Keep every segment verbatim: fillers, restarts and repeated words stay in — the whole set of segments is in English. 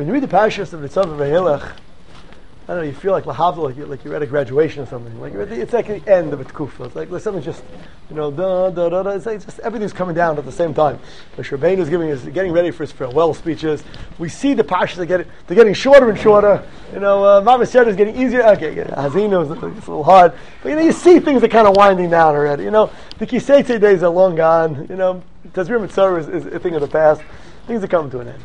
When you read the parashas of Nitzav and Vayelech, I don't know, you feel like lahavdil, like, you, like you're at a graduation or something. Like you're at the, it's like the end of a tkufa. It's like something just, you know, da da da da. It's like just everything's coming down at the same time. Moshe Rabbeinu is giving us, getting ready for his farewell speeches. We see the parashas are getting, they're getting shorter and shorter. You know, uh, Mavis Yad is getting easier. Okay, Hazino is it's a little hard, but you know, you see things are kind of winding down already. You know, the Kisei days are long gone. You know, Tazrir Mitzvah is, is a thing of the past. Things are coming to an end.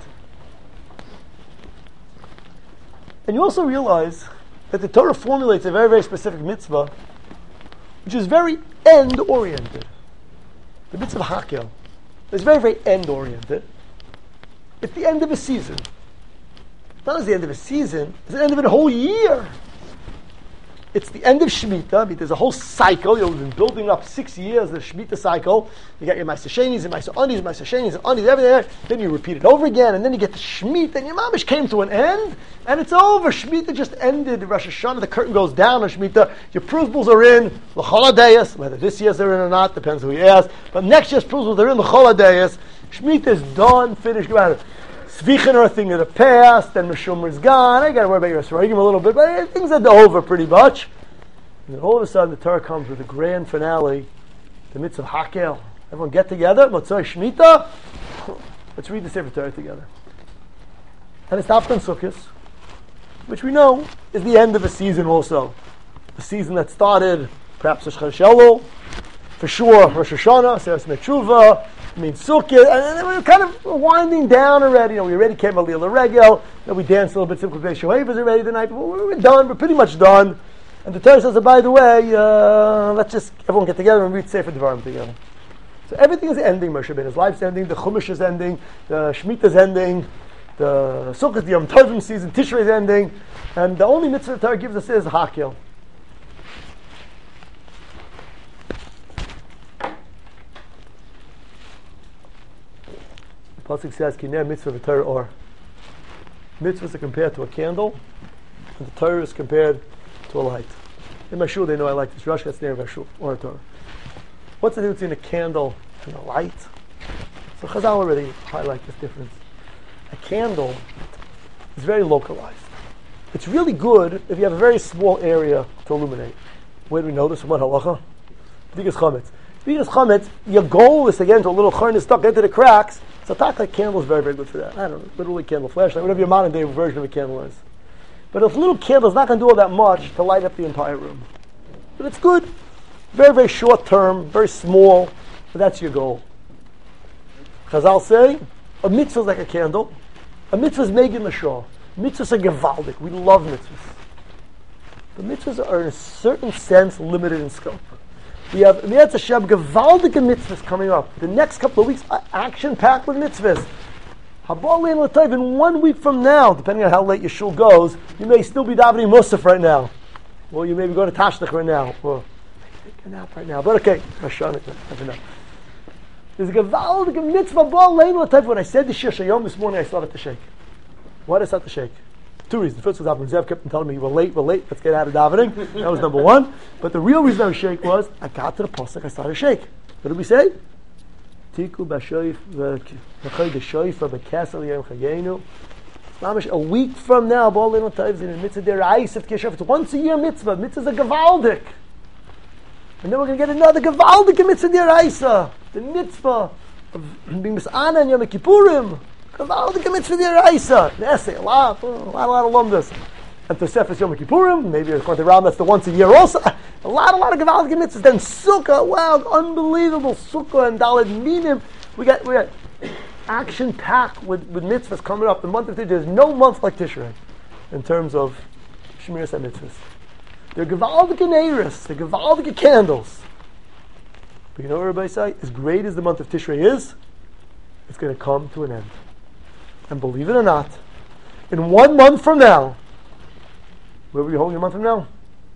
And you also realize that the Torah formulates a very, very specific mitzvah, which is very end-oriented. The mitzvah of Hakel is very, very end-oriented. It's the end of a season. It's not as the end of a season, it's the end of a whole year. It's the end of Shemitah. I mean, there's a whole cycle. You know, we've been building up six years, the Shemitah cycle. You got your Ma'aseh Shenis and Ma'aseh Anis, Ma'aseh Shenis and Anis, everything. Then you repeat it over again, and then you get the Shemitah, and your mamish came to an end, and it's over. Shemitah just ended. Rosh Hashanah, the curtain goes down on Shemitah. Your pruvables are in, the Choladeyas, whether this year's they're in or not, depends who you ask. But next year's pruvables are in the Choladeyas. Shemitah is done, finished, go out. Svichin are a thing of the past, and Meshumer is gone. I got to worry about your Esrogim a little bit, but things are over pretty much. And then all of a sudden the Torah comes with a grand finale, the mitzvah of Hakel. Everyone get together, Motzoi Shemitah. Let's read the Sefer Torah together. And it's Afkan Sukkot, which we know is the end of a season also. A season that started perhaps Rosh Hashanah, for sure Rosh Hashanah, Seres Metshuva, I mean, Sukkot, and then we're kind of winding down already. You know, we already came Aliyah L'Regel. You know, we danced a little bit. Simple Beis Shoav is already the night before. We're done. We're pretty much done. And the Torah says, oh, by the way, uh, let's just everyone get together and read Sefer Devarim together. So everything is ending. Moshe Rabbeinu's life's ending. The Chumash is ending. The Shemitah is ending. The Sukkot, the Yom Tovim season, Tishrei is ending, and the only mitzvah the Torah gives us is Hakel. Pasuk says, "Kineh mitzvah v'Torah or." Mitzvahs are compared to a candle, and the Torah is compared to a light. In my shul, they know I like this. Rosh gets near my shul or a Torah. What's the difference between a candle and a light? So Chazal already highlight this difference. A candle is very localized. It's really good if you have a very small area to illuminate. Where do we know this? From what halacha? B'dikas chametz. B'dikas chametz, your goal is to get into a little churn stuck into the cracks. So a tak like candle is very, very good for that. I don't know, literally candle flashlight, whatever your modern day version of a candle is. But a little candle is not going to do all that much to light up the entire room. But it's good. Very, very short term, very small, but that's your goal. Chazal say, a mitzvah is like a candle. A mitzvah is Megan Lashah. Mitzvahs are gevaldik. We love mitzvahs. The mitzvahs are in a certain sense limited in scope. We have Mi'etz Hashem gevaldik mitzvahs coming up. The next couple of weeks are action-packed with mitzvahs. Habal Lein L'Tov, in one week from now, depending on how late your shul goes, you may still be davening Musaf right now. Or you may be going to Tashnach right now. Or take a nap right now. But okay, Hashanah, never know. There's a gevaldik mitzvah Habal Lein L'Tov. When I said the Shir Shayom this morning, I started to shake. Why did I start to shake? Two reasons. First was Avram Zev kept telling me, we're late, we're late, let's get out of davening. That was number one. But the real reason I was shake was, I got to the pasuk, I started to shake. What did we say? Tiku b'shoif v'chay d'shoif v'kasel yom chayenu. Mamish, a week from now, B'ol Lein L'Tov, in the mitzvah deraisa of Kishav. It's once a year mitzvah. Mitzvah's a gevaldik. And then we're going to get another gevaldik mitzvah deraisa. The mitzvah of being mis'ana and Yom Kippurim. Gevaldik mitzvah deraisa. The essay, a lot, a lot, a lot of lumdas. And Tosefes Yom Kippurim, maybe according to Ram, that's the once a year also. A lot, a lot of gevaldik mitzvahs. Then Sukkah, wow, unbelievable Sukkah and Daled Minim. We got, we got action packed with, with mitzvahs coming up. The month of Tishrei, there's no month like Tishrei in terms of Shemiras HaMitzvahs. They're gevaldik neiros, they're gevaldik candles. But you know what everybody say? As great as the month of Tishrei is, it's going to come to an end. And believe it or not, in one month from now, where will you hold your month from now?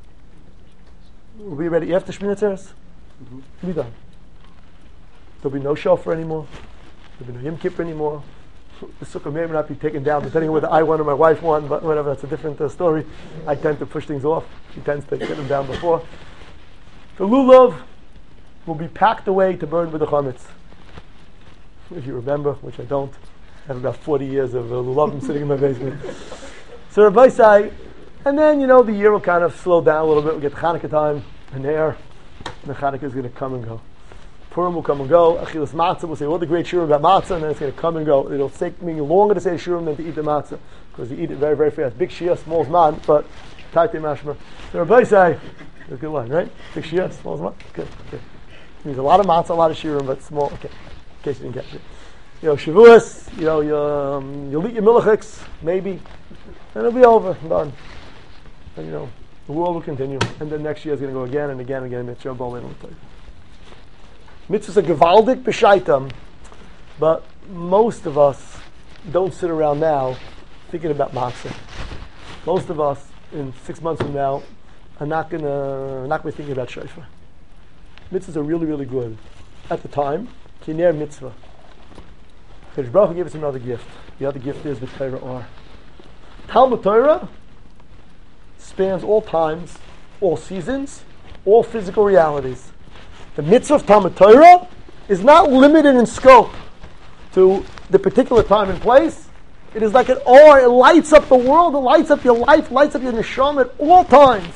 We'll be ready after Shemini Atzeres. Mm-hmm. We'll be done. There'll be no shofar anymore. There'll be no Yom Kippur anymore. The sukkah may or may not be taken down, depending on whether I won or my wife won, but whatever, that's a different uh, story. I tend to push things off. She tends to get them down before. The lulav will be packed away to burn with the chametz. If you remember, which I don't. I have about forty years of uh, lulavim sitting in my basement. So Rabbi say, and then, you know, the year will kind of slow down a little bit. We'll get Hanukkah time, and there, and the Hanukkah is going to come and go. Purim will come and go. Achilas matzah, we'll say all the great shurim about matzah, and then it's going to come and go. It'll take me longer to say shurim than to eat the matzah, because you eat it very, very fast. Big shia, small zman, but tight mashma. So Rabbi say, that's a good line, right? Big shia, small zman. Good, good. It means a lot of matzah, a lot of shurim, but small. Okay, in case you didn't catch it. You know, Shavuos, you know, you, um, you'll eat your milachiks, maybe, and it'll be over, done. And, you know, the world will continue, and then next year is going to go again and again and again. Mitzvah b'olei l'tayv. Mitzvahs are gevaldik b'shaitam, but most of us don't sit around now thinking about matzah. Most of us, in six months from now, are not going to not going to be thinking about shofar. Mitzvahs are really, really good. At the time, kiner mitzvah. Kadosh Baruch Hu gave us another gift. The other gift is the Torah or. Talmud Torah spans all times, all seasons, all physical realities. The mitzvah of Talmud Torah is not limited in scope to the particular time and place. It is like an or. It lights up the world. It lights up your life. Lights up your neshama at all times.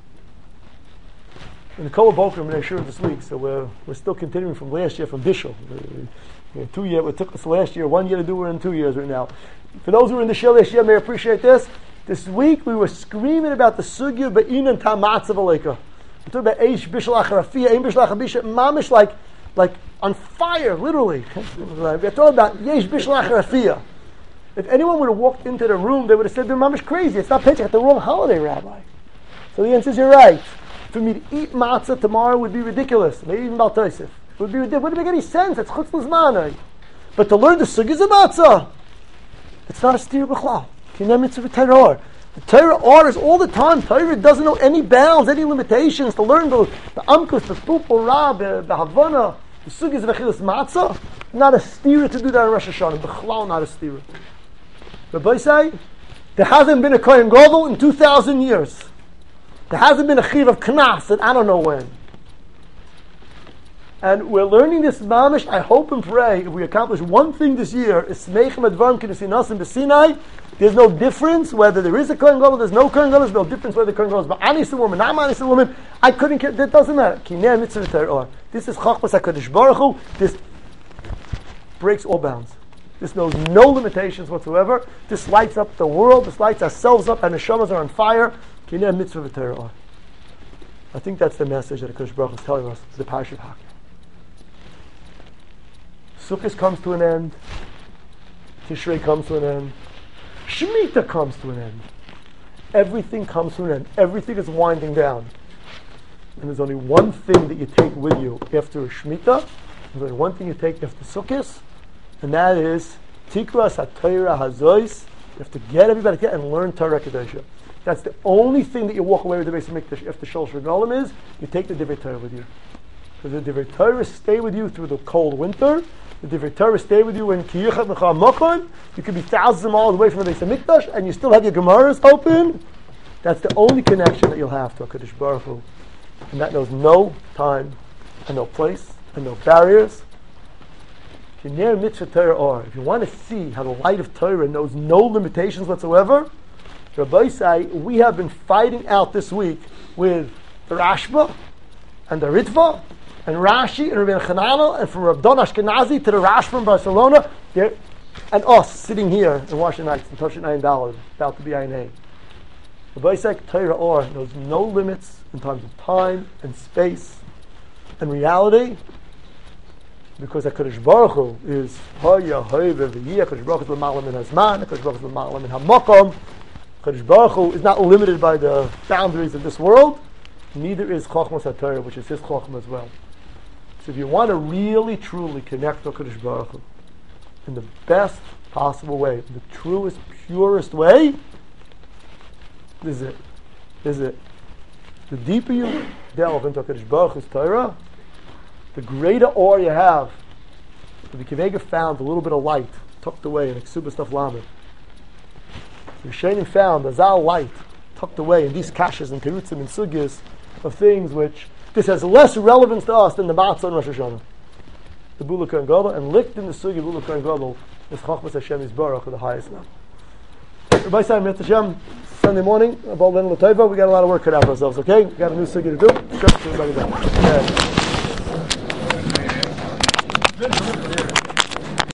In the Kol Boker, I'm sure this week, so we're we're still continuing from last year from Bishul. We had two years. It took us last year, one year to do. We're in two years right now. For those who were in the Shil last year, may appreciate this. This week we were screaming about the sugya be'inan tamatzav aleika. We talked about eish bishul acharafia, ein bishul achabisha, mamish like like on fire, literally. We're talking about yesh bishul acharafia. If anyone would have walked into the room, they would have said they're mamish crazy. It's not Pesach, it's the wrong holiday, Rabbi. So the answer is you're right. For me to eat matzah tomorrow would be ridiculous. Maybe even Bal Tosef. It would be ridiculous. It wouldn't make any sense. It's chutz l'zmanai. But to learn the sugyas of matzah, it's not a steer b'chlal. Kinei mitzvah Torah. The Torah orders all the time. Torah doesn't know any bounds, any limitations. To learn the the amkus, the pupul ra, the, the havana, the sugyas of achilas matzah, not a steer to do that in Rosh Hashanah. B'chlal, not a steer. Rabbi say, there hasn't been a Kohen Gadol in two thousand years. There hasn't been a chiv of knas and I don't know when. And we're learning this mamish. I hope and pray if we accomplish one thing this year, is smeichem advarim kinasinasim b'Sinai. There's no difference whether there is a Kohen Gadol, there's no Kohen Gadol, there's no difference whether the Kohen Gadol is ma'anis a woman, not ma'anis a woman. I couldn't care, that doesn't matter. Kinei mitzvah Torah. This is chachmas HaKadosh Baruch Hu. This breaks all bounds. This knows no limitations whatsoever. This lights up the world. This lights ourselves up, and the neshamas are on fire. Kinei mitzvah Torah. I think that's the message that HaKadosh Baruch Hu is telling us. It's the Parashat Hak. Sukkot comes to an end. Tishrei comes to an end. Shemitah comes to an end. Everything comes to an end. Everything is winding down. And there's only one thing that you take with you after Shemitah. There's only one thing you take after Sukkot, and that is Tikras HaTorah HaZois. You have to get everybody together and learn Torah Kedosha. That's the only thing that you walk away with the Beis Hamikdash after Shalosh Regalim is you take the Divrei Torah with you. Because the Divrei Torah stay with you through the cold winter. The Divrei Torah stay with you when Kiyuchat Mecha Mokon. You could be thousands of miles away from the Beis Hamikdash and you still have your Gemaras open. That's the only connection that you'll have to HaKadosh Baruch Hu. And that knows no time and no place and no barriers. Kinei mitzvah Torah or. If you want to see how the light of Torah knows no limitations whatsoever, Rabbi say, we have been fighting out this week with the Rashba and the Ritva and Rashi and Rabbi Chananel, and from Rabdon Ashkenazi to the Rashba in Barcelona, and us sitting here in Washington Heights in Toshin Nine Dollars, about to be I N A. Rabbi say, Torah or knows no limits in terms of time and space and reality, because HaKadosh Baruch Hu is Haya Hoive V'yih. HaKadosh Baruch Hu is L'ma'ala Min Hazman. HaKadosh Baruch Hu is L'ma'ala Min HaMakom. HaKadosh Baruch Hu is not limited by the boundaries of this world. Neither is Chochmas HaTorah, which is his Chochma as well. So if you want to really, truly connect to HaKadosh Baruch Hu in the best possible way, in the truest, purest way, this is it. This is it. The deeper you delve into HaKadosh Baruch Hu's Torah, the greater awe you have. The Kivega found a little bit of light tucked away in Ksubas Taf Lamed. The Rishonim found a Zal light tucked away in these kashas and terutzim and sugyas of things which this has less relevance to us than the matzah and Rosh Hashanah. The Bula Kohen Gadol, and licked in the sugya Bula Kohen Gadol It's Chachmas Hashem Yisbarach at the highest level. Rabbi Simon, Mitzvah Hashem, Sunday morning, about Lin Latova, we got a lot of work cut out for ourselves, okay? We got a new sugi to do. Sure, everybody down.